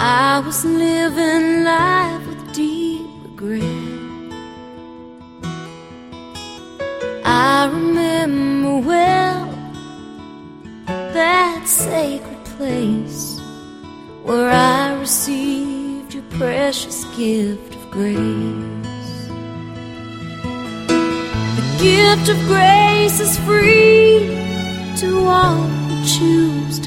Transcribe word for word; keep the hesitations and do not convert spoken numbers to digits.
I was living life with deep regret. I remember well that sacred place where I received your precious gift of grace. The gift of grace is free to all who choose